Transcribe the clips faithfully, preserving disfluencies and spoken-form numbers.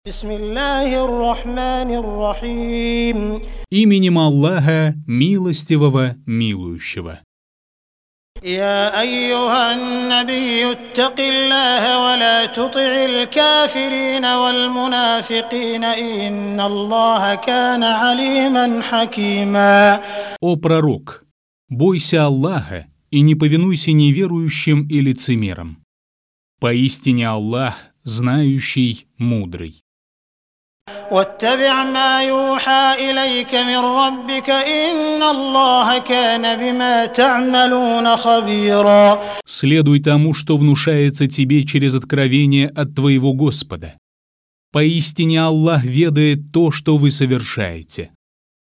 Именем Аллаха, милостивого, милующего. يا أيها النبي اتق الله ولا تطع الكافرين والمنافقين إن الله كان عليما حكيما. О пророк, бойся Аллаха и не повинуйся неверующим и лицемерам. Поистине Аллах знающий, мудрый. واتبع ما يوحى إليك من ربك إن الله كان بما تعملون خبيرا. Следуй тому, что внушается тебе через откровение от твоего Господа. Поистине Аллах ведает то, что вы совершаете.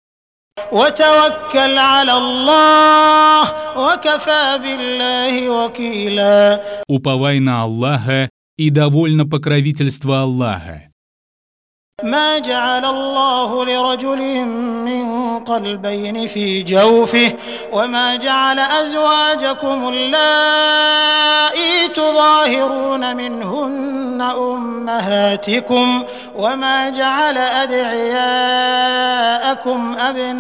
وتوكل على الله وكفى بالله وكيلا. Уповай на Аллаха и довольно покровительство Аллаха. ما جعل الله لرجل من قلبين في جوفه وما جعل أزواجكم اللائي تظاهرون منهن أمهاتكم وما جعل أدعياءكم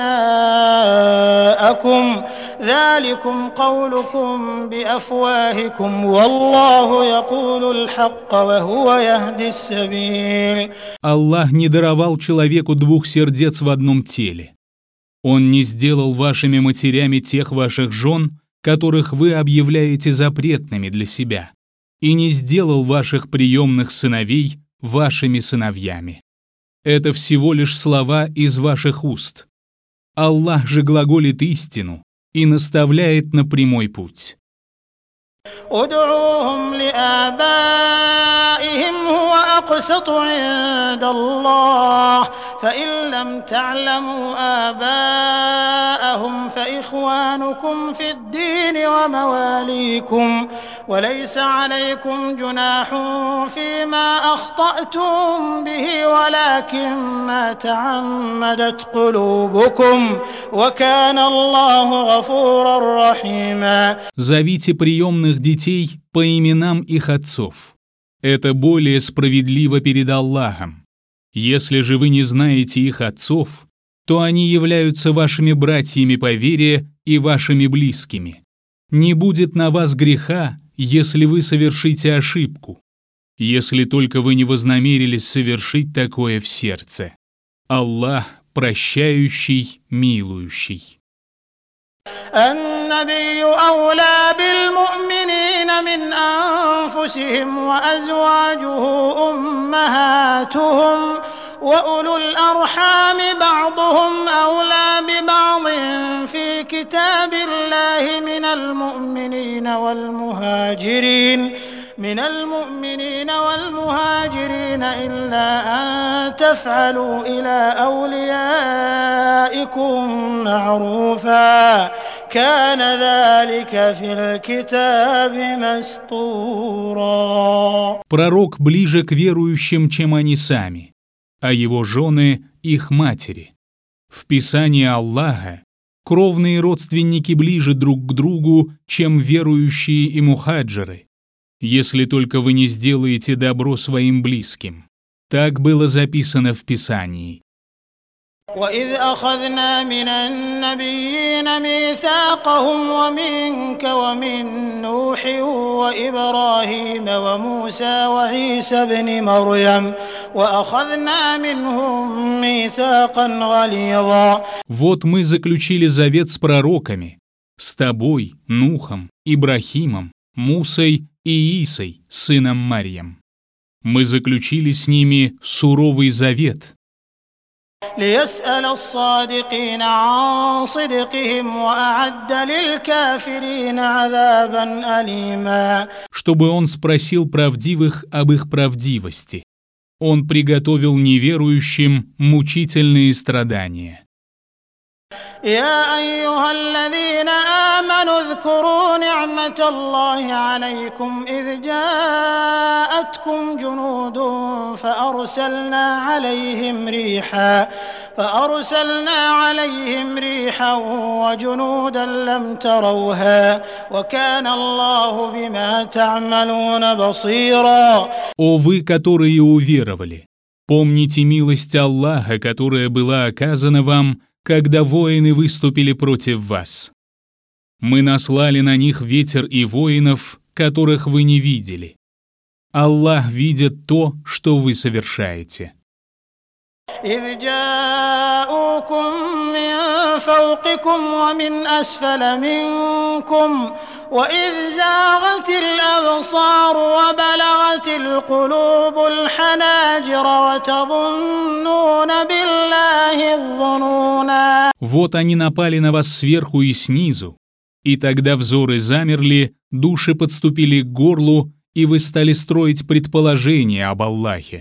أبناءكم ذلكم قولكم بأفواهكم والله يقول الحق وهو يهدي السبيل. Аллах не даровал человеку двух сердец в одном теле. Он не сделал вашими матерями тех ваших жен, которых вы объявляете запретными для себя, и не сделал ваших приемных сыновей вашими сыновьями. Это всего лишь слова из ваших уст. Аллах же глаголит истину и наставляет на прямой путь. ادعوهم لآبائهم هو أقسط عند الله فإن لم تعلموا آباءهم فإخوانكم في الدين ومواليكم وليس عليكم جناح فيما أخطأتم به ولكن ما تعمدت قلوبكم وكان الله غفورا رحيما. Зовите приемных детей по именам их отцов. Это более справедливо перед Аллахом. Если же вы не знаете их отцов, то они являются вашими братьями по вере и вашими близкими. Не будет на вас греха, если вы совершите ошибку, если только вы не вознамерились совершить такое в сердце. Аллах прощающий, милующий. النبي أولى بالمؤمنين من أنفسهم وأزواجه أمهاتهم وأولو الأرحام بعضهم أولى ببعض في كتاب الله من المؤمنين والمهاجرين من المؤمنين والمهاجرين إلا أن تفعلوا إلى أوليائكم معروفا كان ذلك في الكتاب مسطورا. Пророк ближе к верующим, чем они сами, а его жены – их матери. В Писании Аллаха кровные родственники ближе друг к другу, чем верующие и мухаджиры, если только вы не сделаете добро своим близким. Так было записано в Писании. وإذ أخذنا من النبيين ميثاقهم ومنك ومن نوح وإبراهيم وموسى وعيسى ابن مريم وأخذنا منهم ميثاقا غليظا. Вот мы заключили завет с пророками, с тобой, Нухом, Ибрахимом, Мусой и Исой, сыном Марьям. Мы заключили с ними суровый завет. ليسأل الصادقين عن صدقهم وأعد للكافرين عذابا أليما. Чтобы он спросил правдивых об их правдивости. Он приготовил неверующим мучительные страдания. يا أيها الذين آمنوا اذكروا نعمة الله عليكم إذ جاءتكم جنود فأرسلنا عليهم ريحا فأرسلنا عليهم ريحا وجنودا لم تروها وكان الله بما تعملون بصيرا. О вы, которые уверовали! Помните милость Аллаха, которая была оказана вам, когда воины выступили против вас. Мы наслали на них ветер и воинов, которых вы не видели. Аллах видит то, что вы совершаете. إذ جاءوكم من فوقكم ومن أسفل منكم وإذ زاغت الأبصار وبلغت القلوب الحناجر وتظنون بالله الظنونا. Вот они напали на вас сверху и снизу, и тогда взоры замерли, души подступили к горлу, и вы стали строить предположения об Аллахе.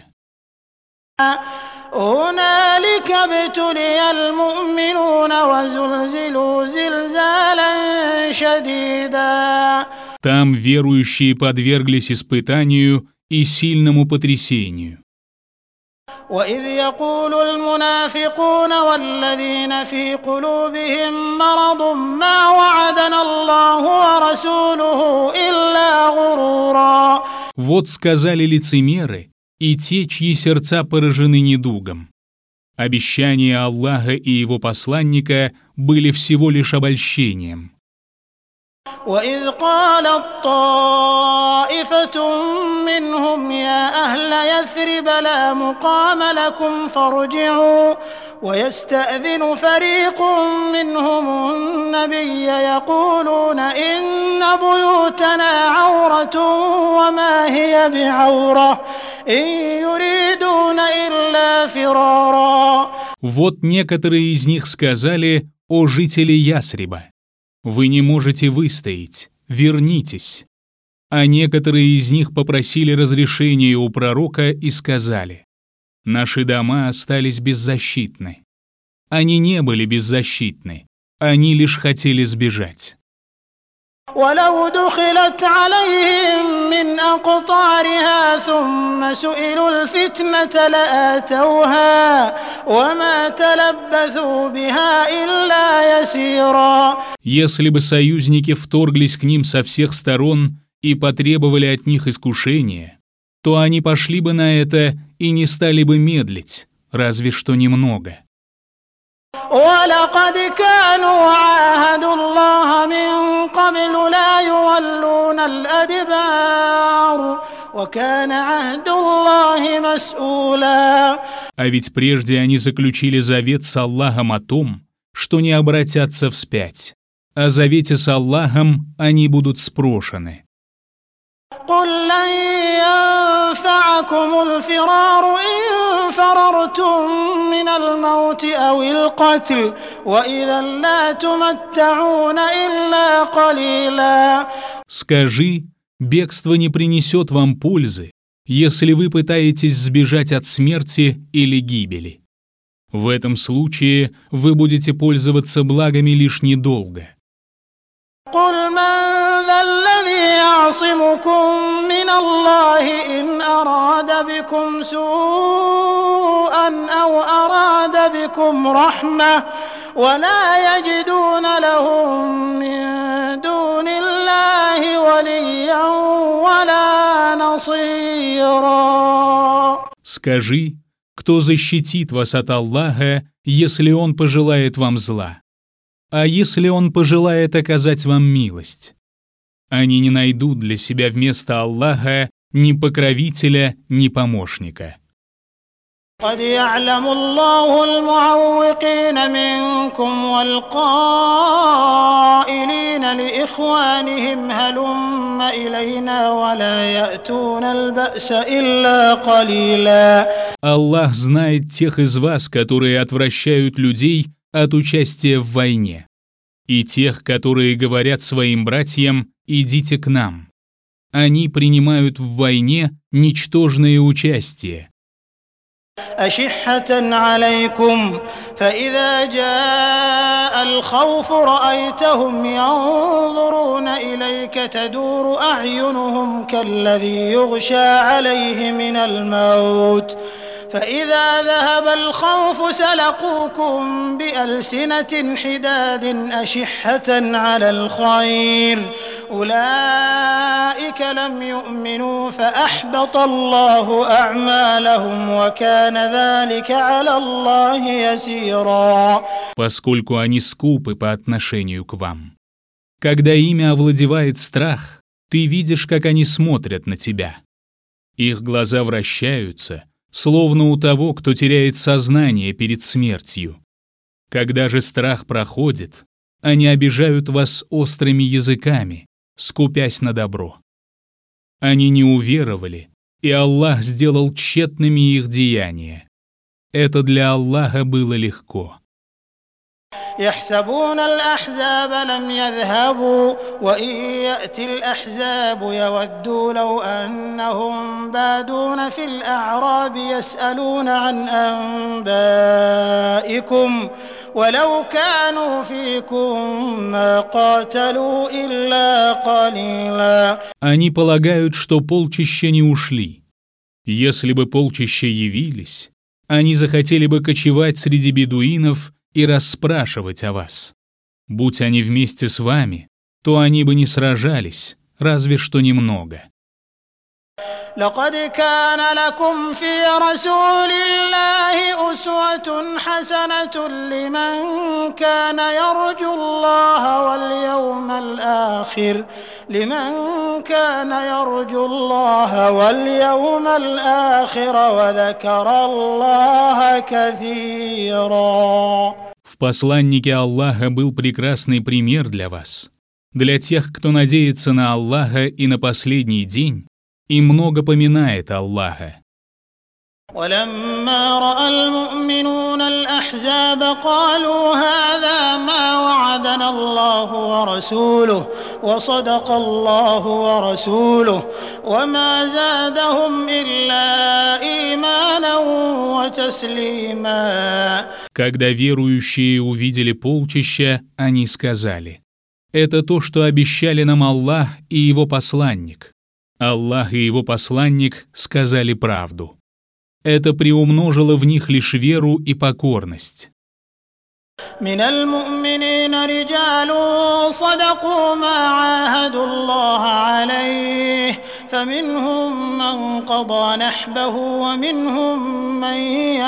هنالك ابتلي المؤمنون وزلزلوا زلزالا شديدا. Там верующие подверглись испытанию и сильному потрясению. وإذ يقول المنافقون والذين في قلوبهم مرض ما وعدنا الله ورسوله إلا غرورا. Вот сказали лицемеры и те, чьи сердца поражены недугом. Обещания Аллаха и его посланника были всего лишь обольщением. وإذ قالت طائفة منهم يا أهل يثرب لا مقام لكم فارجعوا ويستأذن فريق منهم النبي يقولون إن بيوتنا عورة وما هي بعورة إن يريدون إلا فرارا. Вот некоторые из них сказали: «О жители Ясриба, вы не можете выстоять, вернитесь». А некоторые из них попросили разрешения у пророка и сказали: «Наши дома остались беззащитны». Они не были беззащитны, они лишь хотели сбежать. ولو دخلت عليهم من أقطارها ثم سئلوا الفتنة لآتوها وما تلبثوا بها إلا يسيرا. Если бы союзники вторглись к ним со всех сторон и потребовали от них искушения, то они пошли бы на это и не стали бы медлить, разве что немного. ولقد كانوا عاهدوا الله من قبل لا يولون الأدبار وكان عهد الله مسؤولا. А ведь прежде они заключили завет с Аллахом о том, что не обратятся вспять. О завете с Аллахом они будут спрошены. قل لن ينفعكم الفرار إن فررتم من الموت أو القتل وإذا لا تمتعون إلا قليلا. Скажи, бегство не принесет вам пользы, если вы пытаетесь сбежать от смерти или гибели. В этом случае вы будете пользоваться благами лишь недолго. قل من ذا الذي يعصمكم من الله إن أراد بكم سوءا أو أراد بكم رحمة ولا يجدون لهم من دون الله وليا ولا نصيرا. Скажи, кто защитит вас от Аллаха, если Он пожелает вам зла? А если Он пожелает оказать вам милость? Они не найдут для себя вместо Аллаха ни покровителя, ни помощника. قد يعلم الله المعوقين منكم والقائلين لإخوانهم هلم إلينا ولا يأتون البأس إلا قليلا. Аллах знает тех из вас, которые отвращают людей от участия в войне, и тех, которые говорят своим братьям: «Идите к нам». Они принимают в войне ничтожное участие. أشحة عليكم فإذا جاء الخوف رأيتهم ينظرون إليك تدور أعينهم كالذي يغشى عليه من الموت فإذا ذهب الخوف سلقوكم بألسنة حداد أشحة على الخير أولئك لم يؤمنوا فأحبط الله أعمالهم وكان ذلك على الله يسيرا. Поскольку они скупы по отношению к вам. Когда ими овладевает страх, ты видишь, как они смотрят на тебя. Их глаза вращаются, словно у того, кто теряет сознание перед смертью. Когда же страх проходит, они обижают вас острыми языками, скупясь на добро. Они не уверовали, и Аллах сделал тщетными их деяния. Это для Аллаха было легко. يحسبون الأحزاب لم يذهبوا وإن يأتي الأحزاب يودوا لو أنهم بادون في الأعراب يسألون عن أنبائكم ولو كانوا فيكم ما قاتلوا إلا قليلا. Они полагают, что полчища не ушли. Если бы полчища явились, они захотели бы кочевать среди бедуинов и расспрашивать о вас. Будь они вместе с вами, то они бы не сражались, разве что немного. لقد كان لكم في رسول الله أسوة حسنة لمن كان يرجو الله واليوم الآخر لمن كان يرجو الله واليوم الآخر وذكر الله كثيرا. В посланнике Аллаха был прекрасный пример для вас, для тех, кто надеется на Аллаха и на последний день, и много поминает Аллаха. ولما رأى المؤمنون الأحزاب قالوا هذا ما وعدنا الله ورسوله وصدق الله ورسوله وما زادهم إلا إيمانا وتسليما. Когда верующие увидели полчища, они сказали: «Это то, что обещали нам Аллах и Его посланник». Аллах и Его посланник сказали правду. Это приумножило в них лишь веру и покорность. من المؤمنين رجال صدقوا ما عاهدوا الله عليه فمنهم من قضى نحبه ومنهم من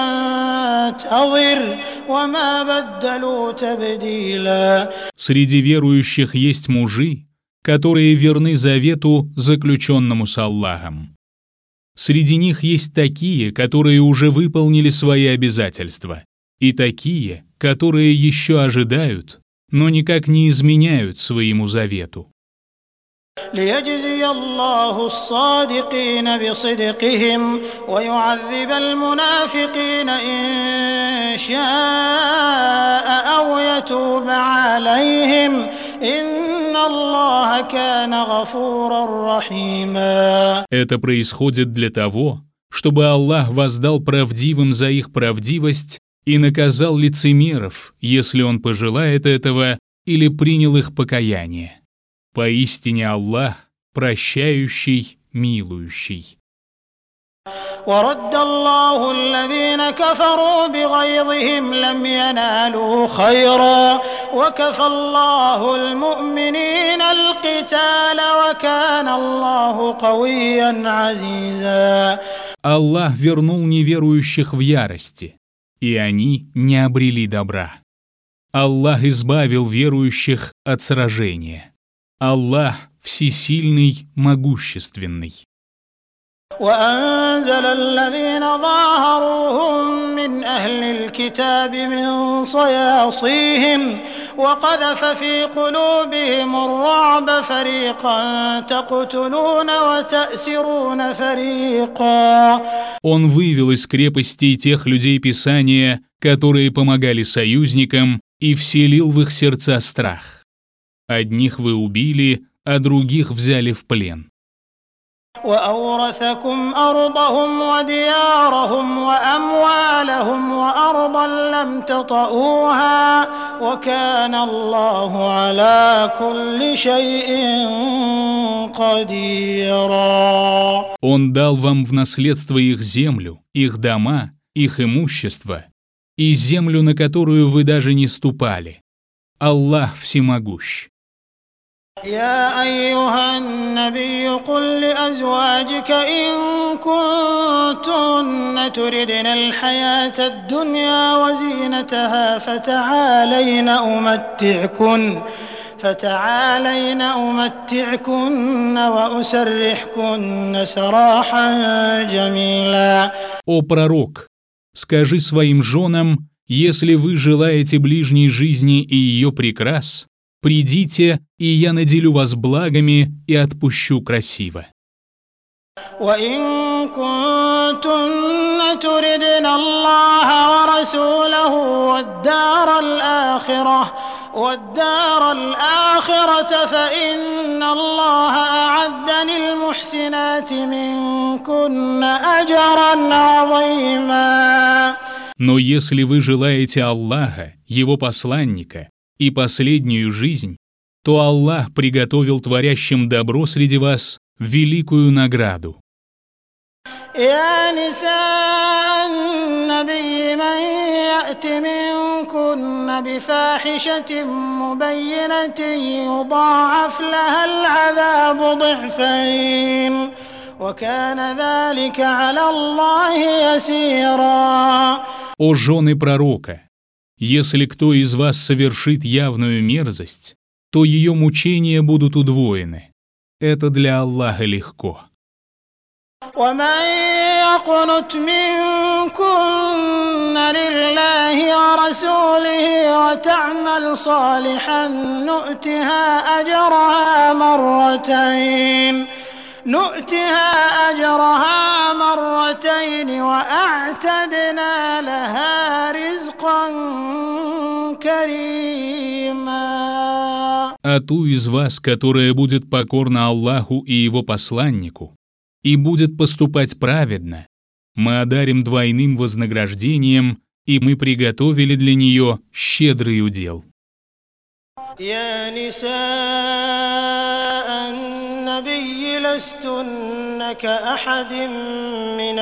ينتظر وما بدلوا تبديلا. Среди верующих есть мужи, которые верны завету, заключенному с Аллахом. Среди них есть такие, которые уже выполнили свои обязательства, и такие, которые еще ожидают, но никак не изменяют своему завету. ليجزي الله الصادقين بصدقهم ويعذب المنافقين إن شاء أو يتوب عليهم إن الله كان غفورا رحيما. Это происходит для того, чтобы Аллах воздал правдивым за их правдивость и наказал лицемеров, если Он пожелает этого или принял их покаяние. Поистине Аллах прощающий, милующий. ورد الله الذين كفروا بغيظهم لم ينالوا خيرا وكفى الله المؤمنين القتال وكان الله قويا عزيزا. Аллах вернул неверующих в ярости, и они не обрели добра. Аллах избавил верующих от сражения. Аллах всесильный, могущественный. وأنزل الذين ظاهروهم من أهل الكتاب من صياصيهم وقذف في قلوبهم الرعب فريقا تقتلون وتأسرون فريقا. Он вывел из крепостей тех людей Писания, которые помогали союзникам, и вселил в их сердца страх. Одних вы убили, а других взяли в плен. وأورثكم أرضهم وديارهم وأموالهم وأرضا لم تطئوها وكان الله على كل شيء قديرا. Он дал вам в наследство их землю, их дома их имущество и землю, на которую вы даже не ступали. Аллах всемогущ. يا أيها النبي قل لأزواجك إن كنتن تردن الحياة الدنيا وزينتها فتعالين أمتعكن فتعالين أمتعكن وأسرحكن سراحا جميلا. О пророк, скажи своим женам, если вы желаете ближней жизни и ее прикрас, придите, и я наделю вас благами и отпущу красиво. وإن كنتن تردن الله ورسوله والدار الآخرة والدار الآخرة فإن الله أعد للمحسنات منكن أجرا عظيما. Но если вы желаете Аллаха, Его посланника и последнюю жизнь, то Аллах приготовил творящим добро среди вас великую награду. يا نساء النبي من يأت منكن بفاحشة مبينة يضاعف لها العذاب ضعفين وكان ذلك على الله يسيرا. О жены пророка, если кто из вас совершит явную мерзость, то ее мучения будут удвоены. Это для Аллаха легко. ومن يقنت منكن لله ورسوله وتعمل صالحا نؤتها أجرها مرتين نؤتها أجرها مرتين وأعتدنا لها رزقا كريما. А ту из вас, которая будет покорна Аллаху и Его посланнику, и будет поступать праведно, мы одарим двойным вознаграждением, и мы приготовили для нее щедрый удел. يا نساء النبي لستن كأحد من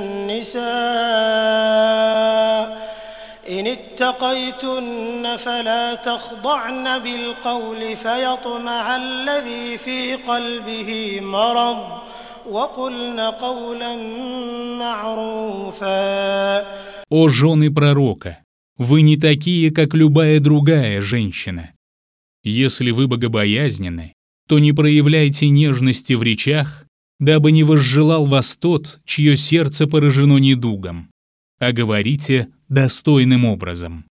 النساء إن اتقيتن فلا تخضعن بالقول فيطمع الذي في قلبه مرض وقلن قولا معروفا. О жены пророка, вы не такие, как любая другая женщина. Если вы богобоязненны, то не проявляйте нежности в речах, дабы не возжелал вас тот, чье сердце поражено недугом, а говорите достойным образом.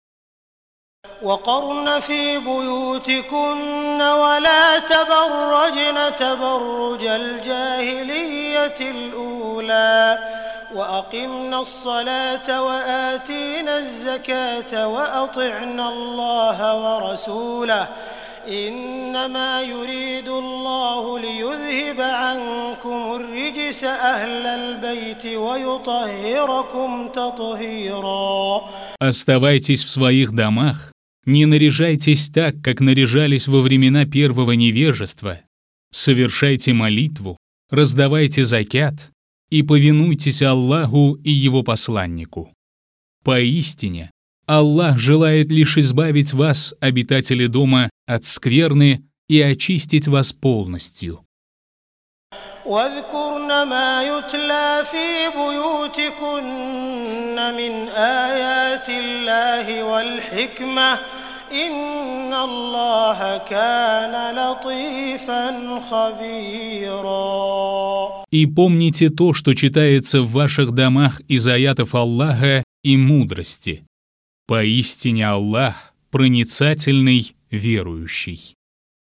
وقرن في بيوتكن ولا تبرجن تبرج الجاهلية الأولى وأقمنا الصلاة وآتينا الزكاة وأطعنا الله ورسوله إنما يريد الله ليذهب عنكم الرجس أهل البيت ويطهركم تطهيرا. Оставайтесь в своих домах, не наряжайтесь так, как наряжались во времена первого невежества. Совершайте молитву, раздавайте закят и повинуйтесь Аллаху и Его посланнику. Поистине, Аллах желает лишь избавить вас, обитатели дома, от скверны и очистить вас полностью. واذكرن ما يتلى في بيوتكن من آيات الله والحكمة إن الله كان لطيفا خبيرا. И помните то, что читается в ваших домах из аятов Аллаха и мудрости. Поистине Аллах проницательный, верующий.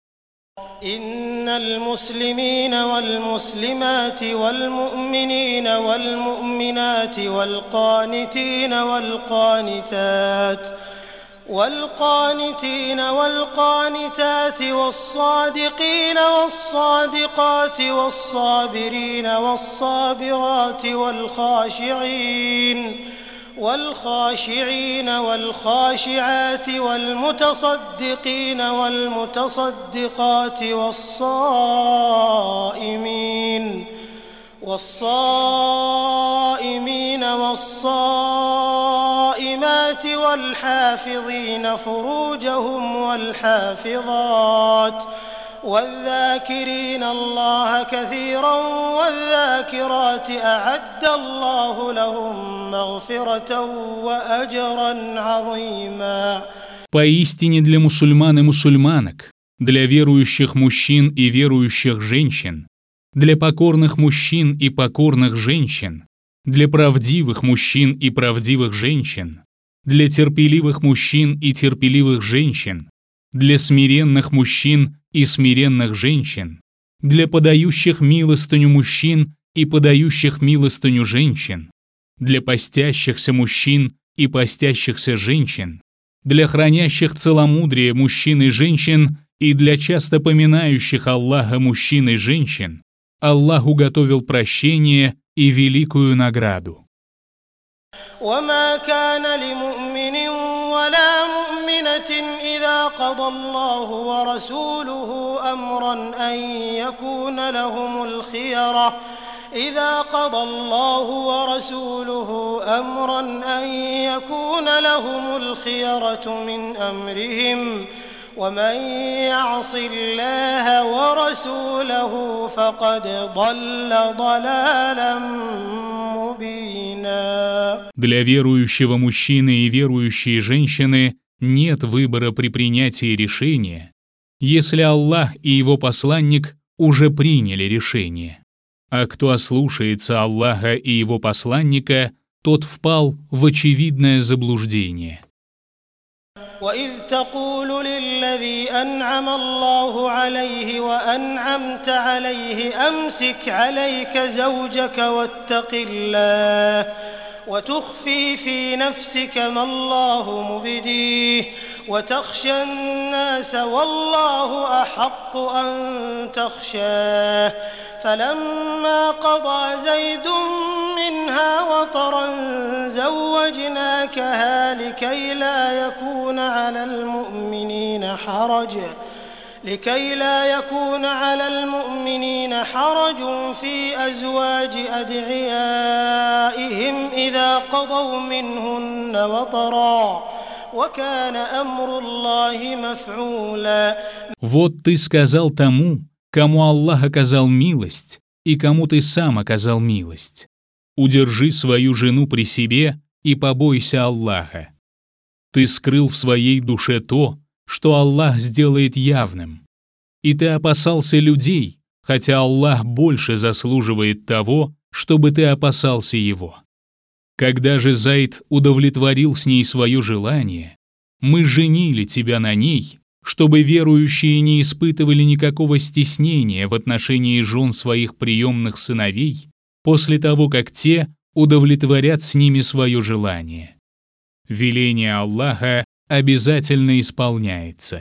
إن المسلمين والمسلمات والمؤمنين والمؤمنات والقانتين والقانتات والقانتين والقانتات والصادقين والصادقات والصابرين والصابرات والخاشعين والخاشعين والخاشعات والمتصدقين والمتصدقات والصائمين والصائمين والصائمات والحافظين فروجهم والحافظات والذاكرين الله كثيرا والذاكرات أعد الله لهم مغفرة وأجرا عظيما. Поистине для мусульман и мусульманок, для верующих мужчин и верующих женщин, для покорных мужчин и покорных женщин, для правдивых мужчин и правдивых женщин, для терпеливых мужчин и терпеливых женщин, для смиренных мужчин и смиренных женщин, для подающих милостыню мужчин и подающих милостыню женщин, для постящихся мужчин и постящихся женщин, для хранящих целомудрие мужчин и женщин и для часто поминающих Аллаха мужчин и женщин, Аллах уготовил прощение и великую награду. وما كان لمؤمن ولا مؤمنة إذا قضى الله ورسوله أمرا أن يكون لهم الخيرة إذا قضى الله ورسوله أمرا أن يكون لهم الخيرة من أمرهم ومن يعص الله ورسوله فقد ضل ضلالا مبينا. Для верующего мужчины и верующей женщины нет выбора при принятии решения, если Аллах и его посланник уже приняли решение. А кто ослушается Аллаха и его посланника, тот впал в очевидное заблуждение. وإذ تقول للذي أنعم الله عليه وأنعمت عليه أمسك عليك زوجك واتق الله وتخفي في نفسك ما الله مبديه وتخشى الناس والله أحق أن تخشاه فلما قضى زيد منها وطرا زوجناكها لكي لا يكون على المؤمنين حرج لكي لا يكون على المؤمنين حرج في أزواج أدعيائهم إذا قضوا منهن وطرا وكان أمر الله مفعولا. Вот ты сказал тому, кому Аллах оказал милость, и кому ты сам оказал милость. Удержи свою жену при себе и побойся Аллаха. Ты скрыл в своей душе то, что Аллах сделает явным. И ты опасался людей, хотя Аллах больше заслуживает того, чтобы ты опасался Его. Когда же Зайд удовлетворил с ней свое желание, мы женили тебя на ней, чтобы верующие не испытывали никакого стеснения в отношении жен своих приемных сыновей после того, как те удовлетворят с ними свое желание. Веление Аллаха обязательно исполняется.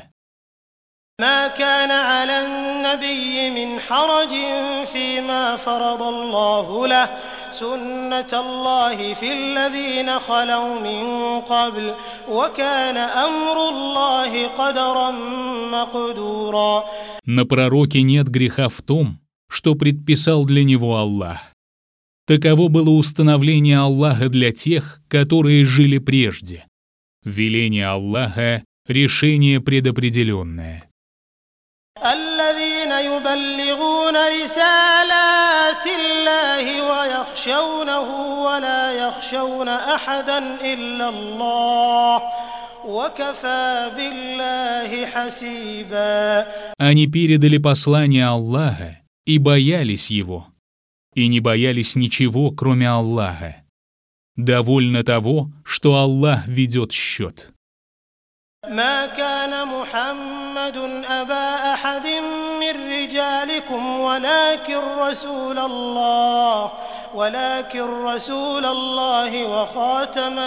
ما كان على النبي من حرج فيما فرض الله له سنة الله في الذين خلوا من قبل وكان أمر الله قدرا مقدورا. На пророке нет греха в том, что предписал для него Аллах. Таково было установление Аллаха для тех, которые жили прежде. Веление Аллаха — решение предопределенное. الذين يبلغون رسالات الله ويخشونه ولا يخشون أحدا إلا الله وكفى بالله حسيبا. Они передали послание Аллаха и боялись его, и не боялись ничего, кроме Аллаха. Довольно того, что Аллах ведет счет. ما كان محمد أبا أحد من رجالكم ولكن رسول الله ولكن رسول الله وخاتم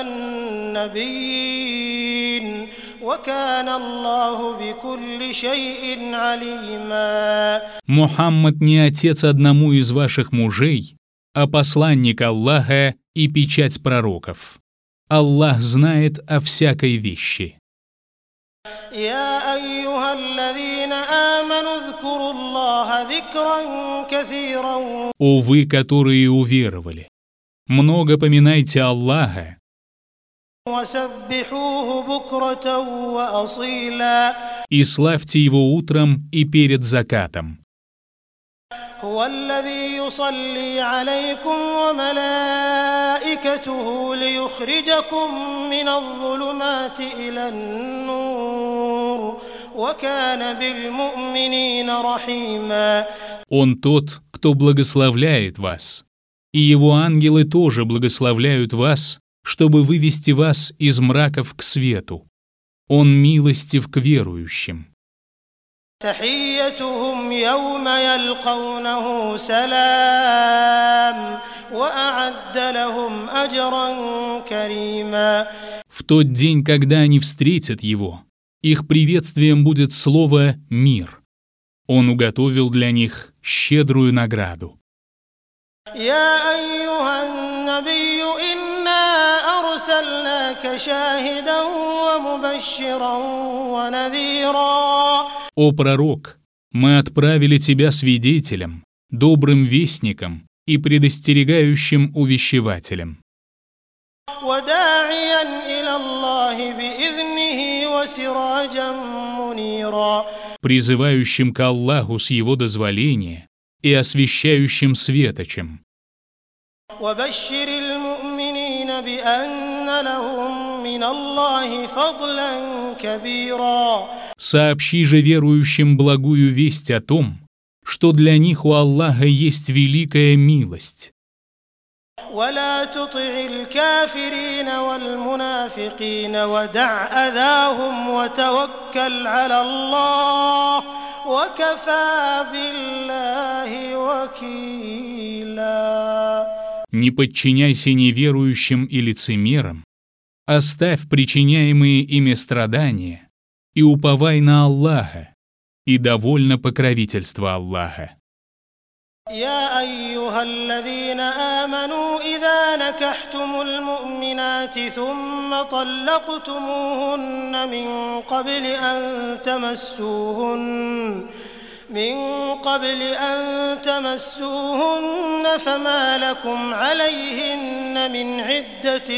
النبيين وكان الله بكل شيء عليما. Мухаммад не отец одному из ваших мужей, а посланник Аллаха и печать пророков. Аллах знает о всякой вещи. يا أيها الذين آمنوا اذكروا الله ذكرا كثيرا. О вы, которые уверовали, много поминайте Аллаха وسبحوه بكرة وأصيلا. и славьте Его утром и перед закатом. هو الذي يصلي عليكم وملائكته ليخرجكم من الظلمات إلى النور وكان بالمؤمنين رحيما. Он тот, кто благословляет вас, и Его ангелы тоже благословляют вас, чтобы вывести вас из мраков к свету. Он милостив к верующим. تحيتهم يوم يلقونه سلام وأعد لهم أجرا كريما. В тот день, когда они встретят Его, их приветствием будет слово «мир». Он уготовил для них щедрую награду. يا أيها النبي إنا أرسلناك شاهدا ومبشرا ونذيرا. О пророк, мы отправили тебя свидетелем, добрым вестником и предостерегающим увещевателем, وداعيا إلى الله بإذنه وسراجا منيرا. призывающим к Аллаху с Его дозволения и освещающим светочем. وبشر المؤمنين بأن لهم من الله فضلا كبيرا. Сообщи же верующим благую весть о том, что для них у Аллаха есть великая милость. ولا تطع الكافرين والمنافقين ودع أذاهم وتوكل على الله وكفى بالله وكيلا. Не подчиняйся неверующим и лицемерам, оставь причиняемые ими страдания и уповай на Аллаха, и довольно покровительство Аллаха. يا أيها الذين آمنوا إذا نكحتم المؤمنات ثم طلقتموهن من قبل أن تمسوهن من قبل أن تمسوهن فما لكم عليهن من عدة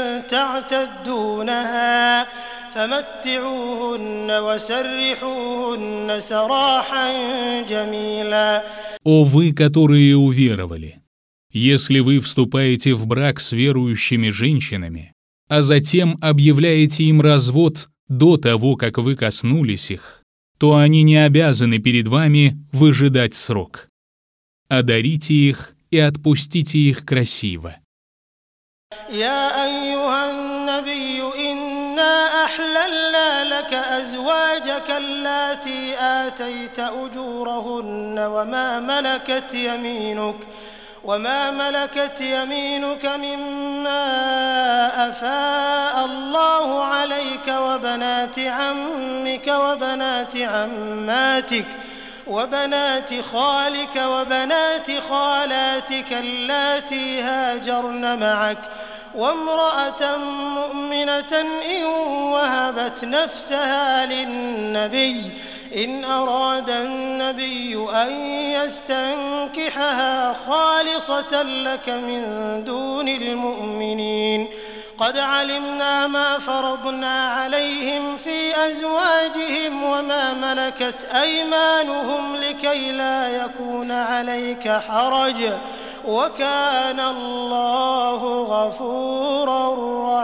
تعتدونها فمتعوهن وسرحوهن سراحا جميلا. О вы, которые уверовали! Если вы вступаете в брак с верующими женщинами, а затем объявляете им развод до того, как вы коснулись их, то они не обязаны перед вами выжидать срок. Одарите их и отпустите их красиво. يا أيها النبي إنا أحللنا لك أزواجك اللاتي آتيت أجورهن وما ملكت يمينك وما ملكت يمينك مما أفاء الله عليك وبنات عمك وبنات عماتك وبنات خالك وبنات خالاتك اللاتي هاجرن معك وامرأة مؤمنة إن وهبت نفسها للنبي إن أراد النبي أن يستنكحها خالصة لك من دون المؤمنين قد علمنا ما فرضنا عليهم في أزواجهم وما ملكت أيمانهم لكي لا يكون عليك حرج وكان الله غفورا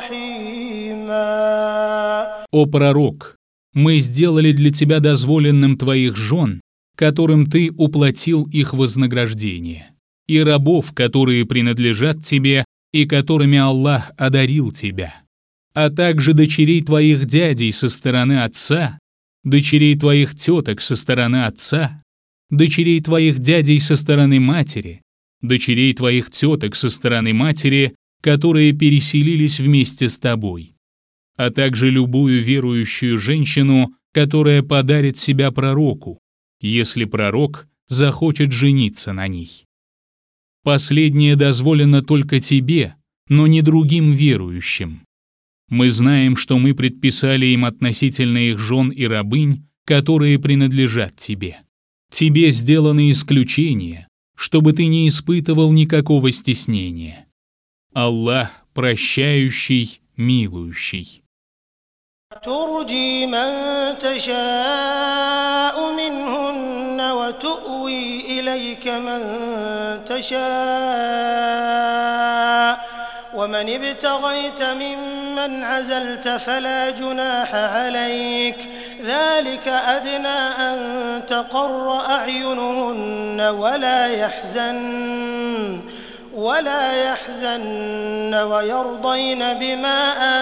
رحيما. О пророк, мы сделали для тебя дозволенным твоих жен, которым ты уплатил их вознаграждение, и рабов, которые принадлежат тебе и которыми Аллах одарил тебя, а также дочерей твоих дядей со стороны отца, дочерей твоих теток со стороны отца, дочерей твоих дядей со стороны матери, дочерей твоих теток со стороны матери, которые переселились вместе с тобой, а также любую верующую женщину, которая подарит себя пророку, если пророк захочет жениться на ней. Последнее дозволено только тебе, но не другим верующим. Мы знаем, что мы предписали им относительно их жен и рабынь, которые принадлежат тебе. Тебе сделаны исключения, чтобы ты не испытывал никакого стеснения. Аллах прощающий, милующий. ترجي من تشاء منهن وتؤوي إليك من تشاء ومن ابتغيت ممن عزلت فلا جناح عليك ذلك أدنى أن تقر أعينهن ولا يحزن ولا يحزن ويرضين بما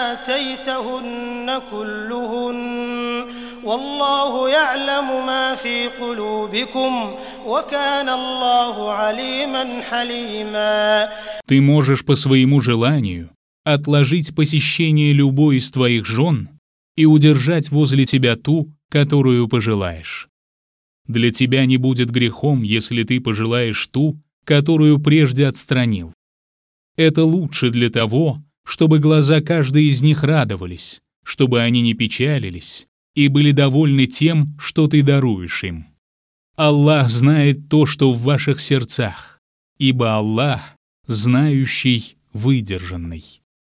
آتيتهن كلهن والله يعلم ما في قلوبكم وكان الله عليما حليما. Ты можешь по своему желанию отложить посещение любой из твоих жен и удержать возле тебя ту, которую пожелаешь. Для тебя не будет грехом, если ты пожелаешь ту, которую прежде отстранил. Это лучше для того, чтобы глаза каждой из них радовались, чтобы они не печалились и были довольны тем, что ты даруешь им. Аллах знает то, что в ваших сердцах, ибо Аллах знающий, выдержанный.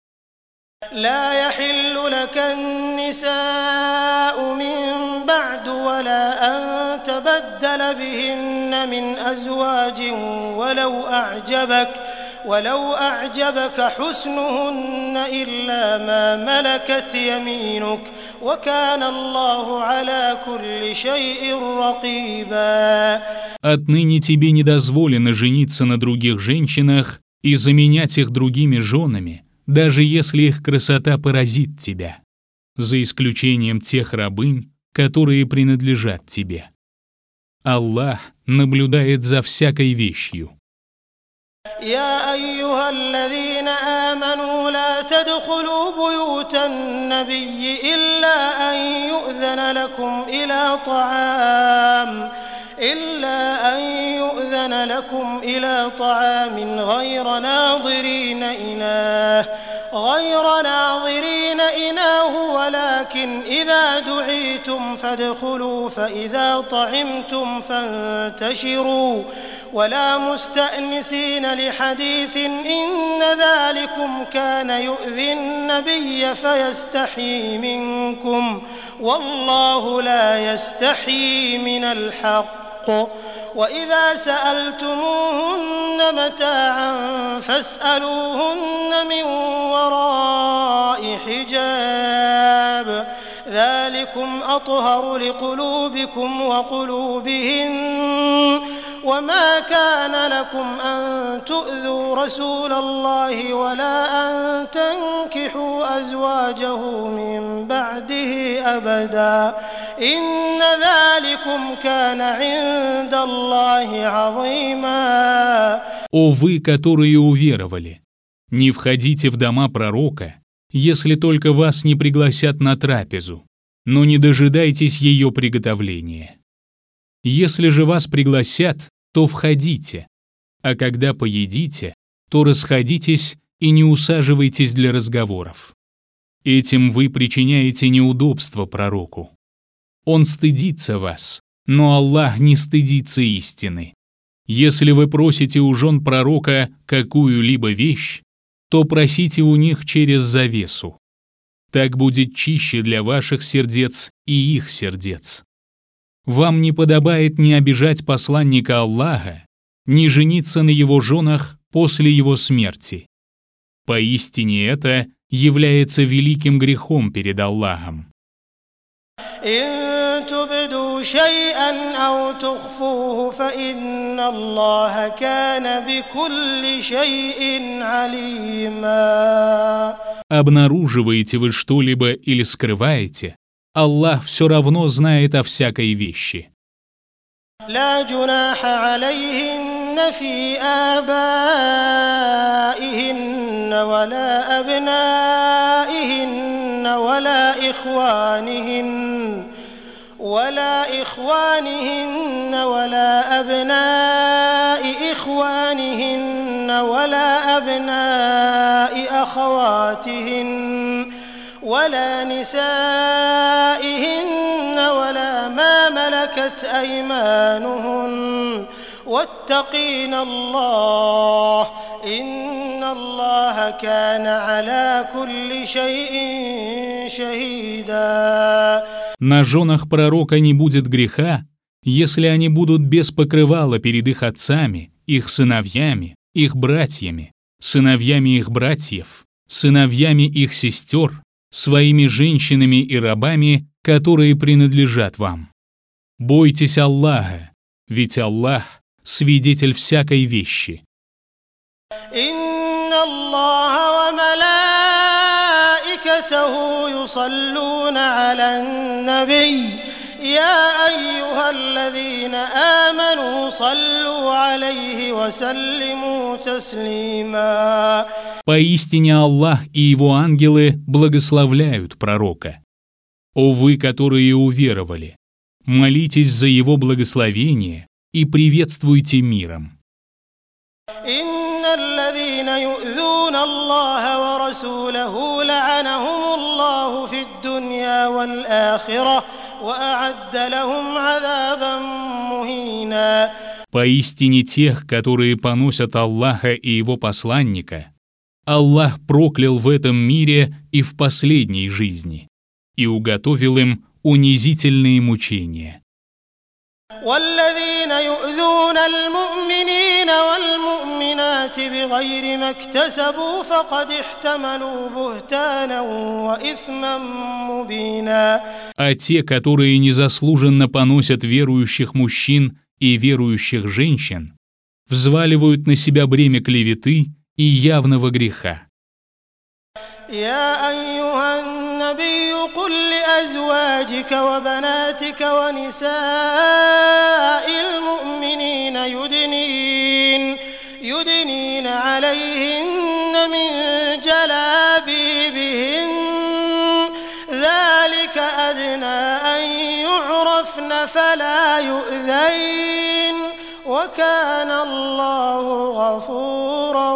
لا يحل لك النساء من بعد ولا أن تبدل بهن من أزواج ولو أعجبك ولو أعجبك حسنهن إلا ما ملكت يمينك وكان الله على كل شيء رقيبا. Отныне тебе не дозволено жениться на других женщинах и заменять их другими женами, даже если их красота поразит тебя, за исключением тех рабынь, которые принадлежат тебе. Аллах наблюдает за всякой вещью. يا أيها الذين آمنوا لا تدخلوا بيوت النبي إلا أن يؤذن لكم إلى طعام إلا أن يؤذن لكم إلى طعام غير ناظرين إناه غير ناظرين إناه ولكن إذا دعيتم فادخلوا فإذا طعمتم فانتشروا ولا مستأنسين لحديث إن ذلكم كان يؤذي النبي فيستحيي منكم والله لا يستحيي من الحق وإذا سألتموهن متاعا فاسألوهن من وراء حجاب ذلكم أطهر لقلوبكم وقلوبهن وما كان لكم أن تؤذوا رسول الله ولا أن تنكحوا أزواجه من بعده أبدا إن ذلكم كان عند الله عظيما. О вы, которые уверовали, не входите в дома пророка, если только вас не пригласят на трапезу, но не дожидайтесь ее приготовления. Если же вас пригласят, то входите, а когда поедите, то расходитесь и не усаживайтесь для разговоров. Этим вы причиняете неудобство пророку. Он стыдится вас, но Аллах не стыдится истины. Если вы просите у жен пророка какую-либо вещь, то просите у них через завесу. Так будет чище для ваших сердец и их сердец. Вам не подобает ни обижать посланника Аллаха, ни жениться на его женах после его смерти. Поистине это является великим грехом перед Аллахом. إن تبدوا شيئا أو تخفوه فإن الله كان بكل شيء عليما. Обнаруживаете вы что-либо или скрываете, Аллах все равно знает о всякой вещи. لا جناح عليهن في آبائهن ولا أبنائهن ولا إخوانهن ولا إخوانهن ولا أبناء إخوانهن ولا أبناء أخواتهن ولا نسائهن ولا ما ملكت أيمانهن واتقين الله إن الله كان على كل شيء شهيدا. На женах пророка не будет греха, если они будут без покрывала перед их отцами, их сыновьями, их братьями, сыновьями их братьев, сыновьями их сестер, своими женщинами и рабами, которые принадлежат вам. Бойтесь Аллаха, ведь Аллах — свидетель всякой вещи. إن الله وملائكته يصلون على النبي يا أيها الذين آمنوا صلوا عليه وسلموا تسليما. Поистине Аллах и Его ангелы благословляют пророка. О вы, которые уверовали, молитесь за Его благословение и приветствуйте миром. إن الذين يؤذون الله ورسوله لعنهم الله في الدنيا والآخرة وأعد لهم عذابا مهينا. Поистине тех, которые поносят Аллаха и Его посланника, Аллах проклял в этом мире и в последней жизни и уготовил им унизительные мучения. والذين يؤذون المؤمنين والمؤمنات بغير ما اكتسبوا فقد احتملوا بهتانا وإثما مبينا. А те, которые незаслуженно поносят верующих мужчин и верующих женщин, взваливают на себя бремя клеветы и явного греха. يا أيها النبي قل لأزواجك وبناتك ونساء المؤمنين يدنين يدنين عليهن من جلابيبهن ذلك أدنى أن يعرفن فلا يؤذين وكان الله غفورا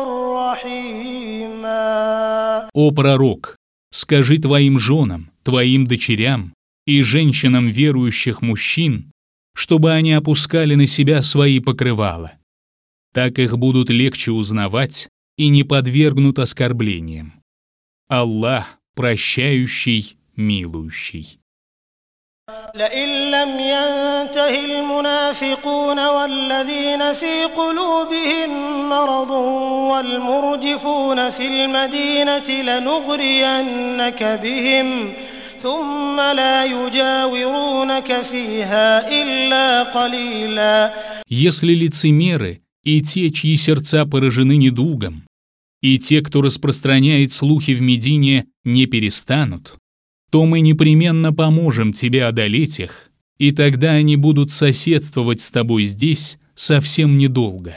رحيما. О пророк, скажи твоим женам, твоим дочерям и женщинам верующих мужчин, чтобы они опускали на себя свои покрывала. Так их будут легче узнавать и не подвергнут оскорблениям. Аллах прощающий, милующий. لئن لم ينته المنافقون والذين في قلوبهم مرض والمرجفون في المدينة لنغرينك بهم ثم لا يجاورونك فيها إلا قليلا. Если лицемеры и те, чьи сердца поражены недугом, и те, кто распространяет слухи в Медине, не перестанут, то мы непременно поможем тебе одолеть их, и тогда они будут соседствовать с тобой здесь совсем недолго.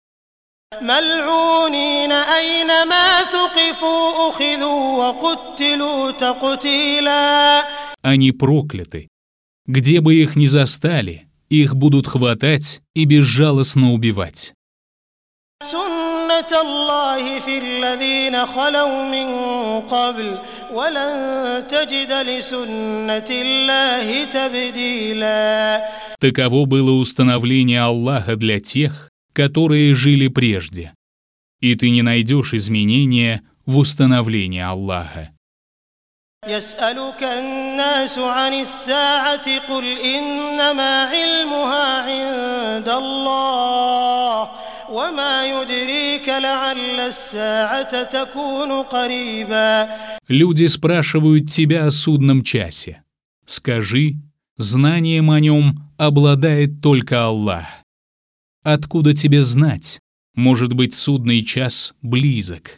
ملعونين أينما ثقفوا أخذوا وقتلوا تقتيلا. Они прокляты. Где бы их ни застали, их будут хватать и безжалостно убивать. سنة الله في الذين خلوا من قبل ولن تجد لسنة الله تبديلا. Таково было установление Аллаха для тех, которые жили прежде, и ты не найдешь изменения в установлении Аллаха. يسألك الناس عن الساعة قل إنما علمها عند الله وما يدريك لعل الساعة تكون قريبا. Люди спрашивают тебя о судном часе. Скажи, знанием о нем обладает только Аллах. Откуда тебе знать? Может быть, судный час близок.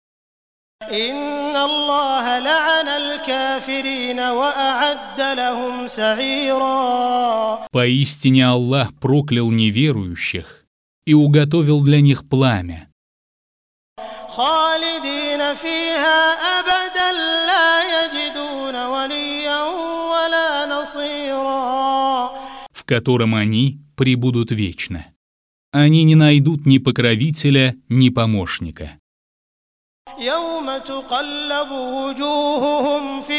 إن الله لعن الكافرين وأعد لهم سعيرا. Поистине Аллах проклял неверующих и уготовил для них пламя. خالدين فيها أبدا لا يجدون وليا ولا نصيرا. В котором они пребудут вечно. Они не найдут ни покровителя, ни помощника. يوم تقلب وجوههم في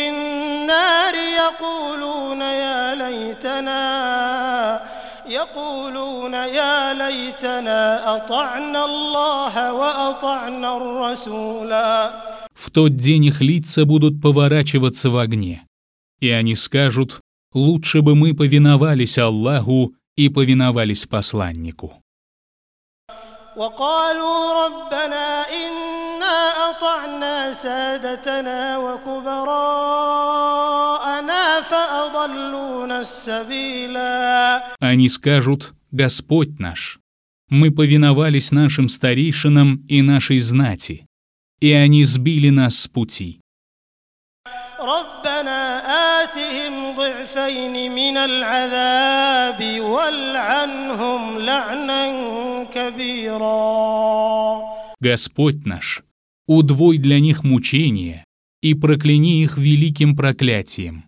يقولون يا ليتنا يقولون يا ليتنا أطعنا الله وأطعنا الرسولا. В тот день их лица будут поворачиваться в огне, и они скажут: «Лучше бы мы повиновались Аллаху и повиновались посланнику». وقالوا ربنا إنا أطعنا سادتنا وكبراءنا فأضلونا السبيلا. Они скажут: «Господь наш, мы повиновались нашим старейшинам и нашей знати, и они сбили нас с пути». ربنا آتهم ضعفين من العذاب والعنهم لعنا كبيرا. Господь наш, удвой для них мучения и прокляни их великим проклятием.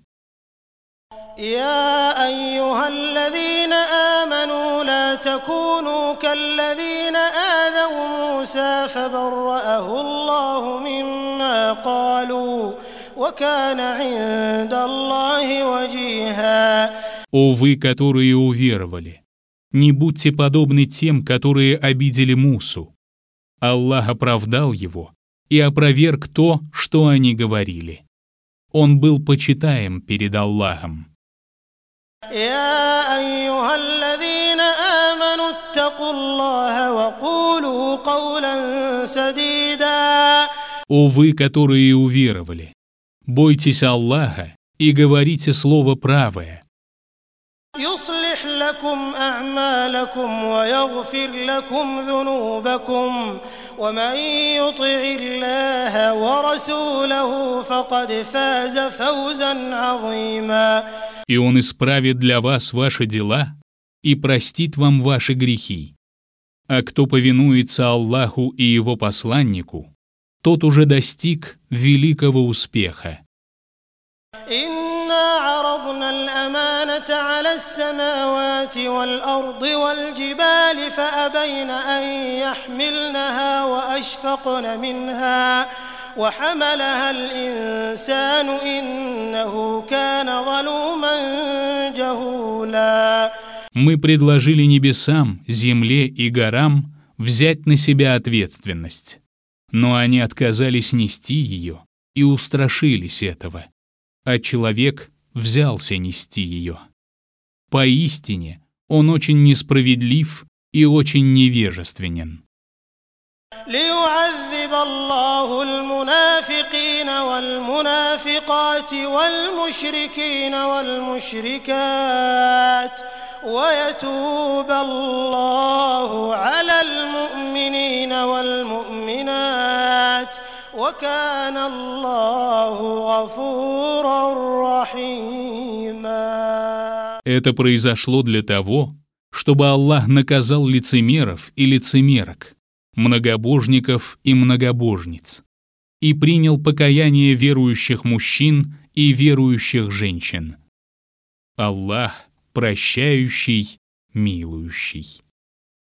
يا أيها الذين آمنوا لا تكونوا كالذين آذوا موسى فبرأه الله مما قالوا وكان عند الله وجيها. О вы, которые уверовали, не будьте подобны тем, которые обидели Мусу. Аллах оправдал его и опроверг то, что они говорили. Он был почитаем перед Аллахом. يا أيها الذين آمنوا اتقوا الله وقولوا قولا سديدا. О вы, которые уверовали, бойтесь Аллаха и говорите слово правое. يصلح لكم أعمالكم ويغفر لكم ذنوبكم ومن يطع الله ورسوله فقد فاز فوزا عظيما. И Он исправит для вас ваши дела и простит вам ваши грехи. А кто повинуется Аллаху и Его посланнику, тот уже достиг великого успеха. إنا عرضنا الأمانة على السماوات والأرض والجبال فأبين أن يحملنها وأشفقن منها وحملها الإنسان إنه كان ظلوما جهولا. Мы предложили небесам, земле и горам взять на себя ответственность, но они отказались нести ее и устрашились этого, а человек взялся нести ее. Поистине, он очень несправедлив и очень невежественен. ليعذب الله المنافقين والمنافقات والمشركين والمشركات ويتوب الله على المؤمنين والمؤمنات وكان الله غفورا رحيما. Это произошло для того, чтобы Аллах наказал лицемеров и лицемерок, многобожников и многобожниц, и принял покаяние верующих мужчин и верующих женщин. Аллах прощающий, милующий.